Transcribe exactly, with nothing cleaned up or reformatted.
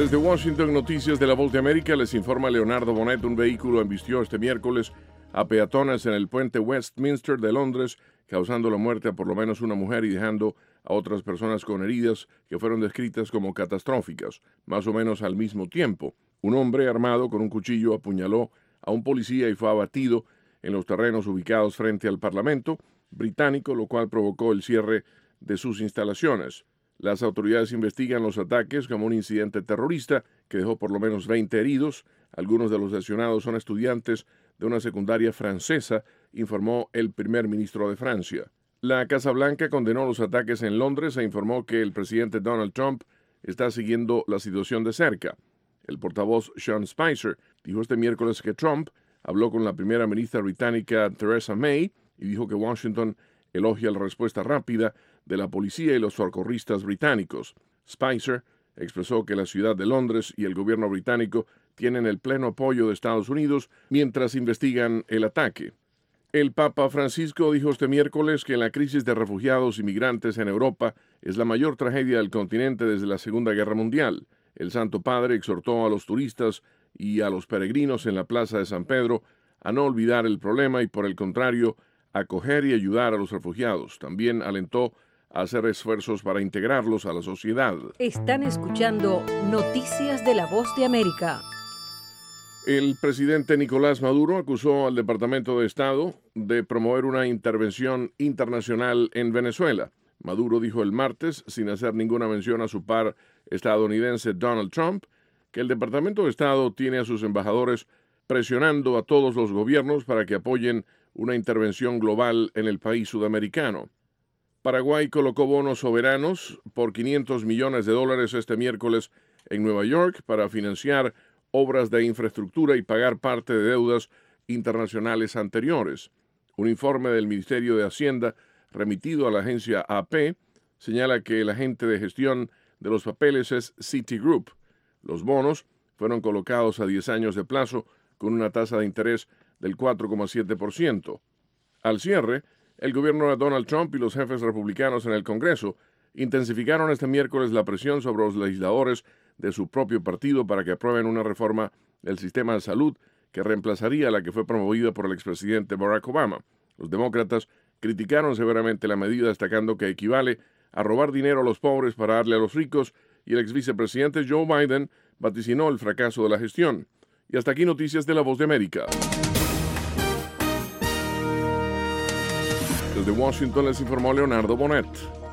Desde Washington, Noticias de la Voz de América, les informa Leonardo Bonet. Un vehículo embistió este miércoles a peatones en el puente Westminster de Londres, causando la muerte a por lo menos una mujer y dejando a otras personas con heridas que fueron descritas como catastróficas. Más o menos al mismo tiempo, un hombre armado con un cuchillo apuñaló a un policía y fue abatido en los terrenos ubicados frente al Parlamento británico, lo cual provocó el cierre de sus instalaciones. Las autoridades investigan los ataques como un incidente terrorista que dejó por lo menos veinte heridos. Algunos de los lesionados son estudiantes de una secundaria francesa, informó el primer ministro de Francia. La Casa Blanca condenó los ataques en Londres e informó que el presidente Donald Trump está siguiendo la situación de cerca. El portavoz Sean Spicer dijo este miércoles que Trump habló con la primera ministra británica Theresa May y dijo que Washington elogia la respuesta rápida de la policía y los socorristas británicos. Spicer expresó que la ciudad de Londres y el gobierno británico tienen el pleno apoyo de Estados Unidos mientras investigan el ataque. El Papa Francisco dijo este miércoles que la crisis de refugiados y migrantes en Europa es la mayor tragedia del continente desde la Segunda Guerra Mundial. El Santo Padre exhortó a los turistas y a los peregrinos en la Plaza de San Pedro a no olvidar el problema y, por el contrario, acoger y ayudar a los refugiados. También alentó a hacer esfuerzos para integrarlos a la sociedad. Están escuchando Noticias de la Voz de América. El presidente Nicolás Maduro acusó al Departamento de Estado de promover una intervención internacional en Venezuela. Maduro dijo el martes, sin hacer ninguna mención a su par estadounidense Donald Trump, que el Departamento de Estado tiene a sus embajadores presionando a todos los gobiernos para que apoyen una intervención global en el país sudamericano. Paraguay colocó bonos soberanos por quinientos millones de dólares este miércoles en Nueva York para financiar obras de infraestructura y pagar parte de deudas internacionales anteriores. Un informe del Ministerio de Hacienda remitido a la agencia A P señala que el agente de gestión de los papeles es Citigroup. Los bonos fueron colocados a diez años de plazo con una tasa de interés del cuatro coma siete por ciento. Al cierre, el gobierno de Donald Trump y los jefes republicanos en el Congreso intensificaron este miércoles la presión sobre los legisladores de su propio partido para que aprueben una reforma del sistema de salud que reemplazaría a la que fue promovida por el expresidente Barack Obama. Los demócratas criticaron severamente la medida, destacando que equivale a robar dinero a los pobres para darle a los ricos, y el exvicepresidente Joe Biden vaticinó el fracaso de la gestión. Y hasta aquí Noticias de la Voz de América. Desde Washington les informó Leonardo Bonet.